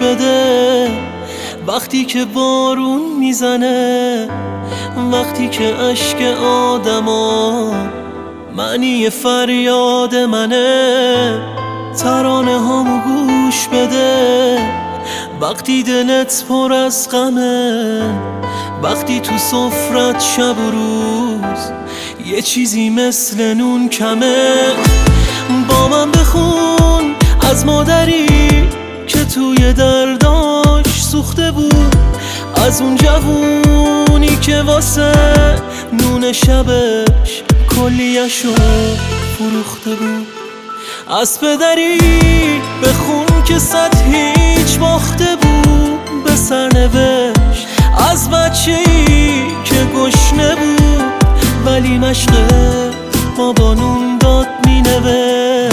بده. وقتی که بارون میزنه، وقتی که اشک آدما معنی فریاد منه، ترانه هامو گوش بده. وقتی دلت پر از غمه، وقتی تو سفرت شب و روز یه چیزی مثل نون کمه، با من بخون از مادری که توی درداش سوخته بود، از اون جوونی که واسه نون شبش کلیه‌شو فروخته بود، از پدری بخون که صد هیچ باخته بود به سرنوشت، از بچه‌ای که گشنه بود ولی مشق بابا نون داد مینوشت.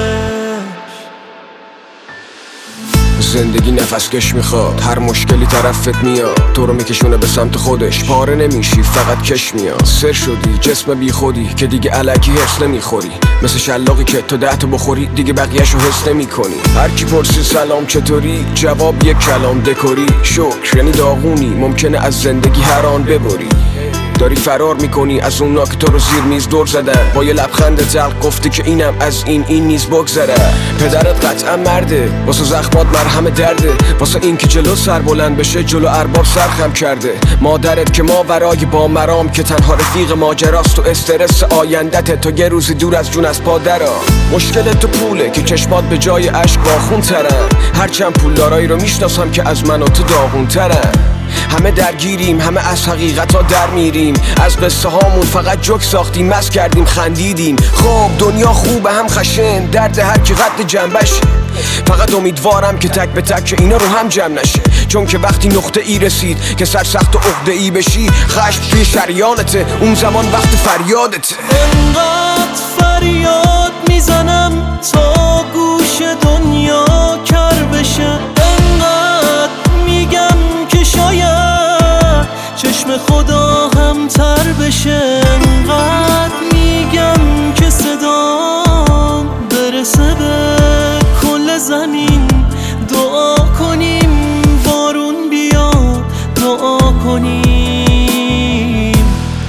زندگی نفس کش میخواد، هر مشکلی طرفت میاد، تو رو میکشونه به سمت خودش، پاره نمیشی فقط کش میاد. سر شدی جسم بی خودی که دیگه الکی حس نمیخوری، مثل شلاقی که تو 10 تا بخوری دیگه بقیه‌شو حس نمیکنی. هر کی پرسی سلام چطوری، جواب یک کلام دکوری، شکر یعنی داغونی، ممکنه از زندگی هر آن ببری. داری فرار میکنی از اونا که تو رو زیر میز دور زدن، با یه لبخند زلق گفتی که اینم از این نیز بگذره. پدرت قطعا مرده، واسه زخمات مرهم درده، واسه این که جلو سر بلند بشه جلو ارباب سرخم کرده. مادرت که ماورای با مرام که تنها رفیق ماجراست و استرس آیندت، تو یه روزی دور از جون از پادرا. مشکل تو پوله که چشمات به جای اشک باخون ترن، هرچند پولدارایی رو میشناسم که از من و تو داغون ترن. همه درگیریم، همه از حقیقتا در میریم، از قصه هامون فقط جوک ساختیم، مست کردیم خندیدیم. خب دنیا خوبه هم خشن، درد هر کی قد جنبش، فقط امیدوارم که تک به تک اینا رو هم جمع نشه، چون که وقتی نقطه ای رسید که سرسخت و عقده ای بشی، خشم توی شریانته، اون زمان وقت فریادته. انقدر فریاد میزنم تا گوش دنیا کر بشه، انقدر میگم که شاید چشم خدا هم تر بشه، انقدر میگم که صدام برسه به کل زمین. دعا کنیم بارون بیاد، دعا کنیم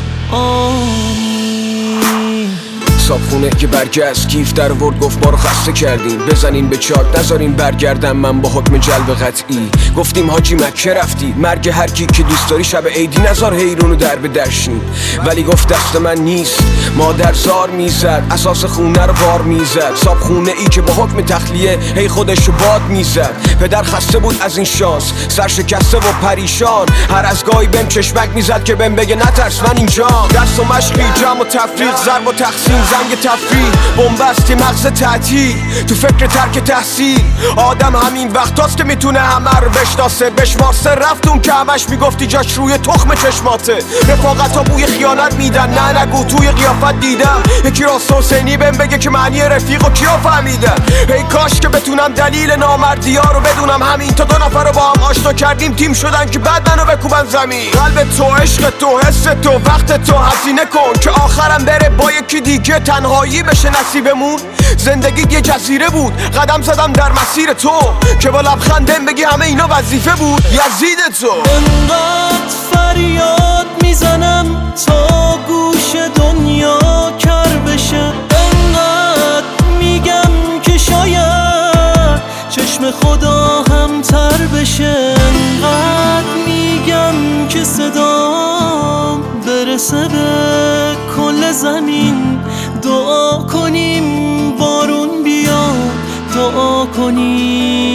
آمین. صابخونه که برگشت کیف در ورد گفت ما رو خسته کردین، بزنین به چارت نذارین برگردم من با حکم جلب قطعی. گفتیم حاجی مکه رفتی، مرگ هر کی که دوست داری شب عیدی نذار حیرونو در به درشین. ولی گفت دست من نیست، مادر زار میزد، اساس خونه رو بار میزد، صابخونه ای که با حکم تخلیه هی خودشو باد میزد. پدر خسته بود از این شانس، سرشکسته و پریشان، هر از گاهی بهم چشمک میزد که بهم بگه نترس من اینجام. درس و مشقی، جمع و تفریق، ضرب و تقسیم، زنگ تفریح، بنبستی مغز تعطیل، تو فکر ترک تحصیل. آدم همین وقتاست که میتونه همه رو بشناسه، بشمارسه رفت اون که همش میگفتی جاش روی تخم چشماته. رفاقتا بوی خیانت میدن، نه نگو توی قیافت دیدم یکی راست حسینی بهم بگه که معنی رفیق و کیا فهمیدن. ای کاش که بتونم دلیل نامردی ها رو بدونم، همین تا 2 نفر رو با هم آشنا کردیم تیم شدن که بعد منو بکوبن زمین. قلب تو، عشق تو، حس تو، وقت تو هزینه کن که آخرم بره با یکی دیگه تنهایی بشه نصیبمون. زندگی یه جزیره بود، قدم زدم در مسیر تو که با لبخندم بگی همه اینا وظیفه بود. یزید تو انقدر فریاد میزنم تا گوش دنیا کر بشه، انقدر میگم که شاید چشم خدا هم تر بشه، انقدر میگم که صدام برسه به کل زمین. دعا کنیم بارون بیاد، دعا کنیم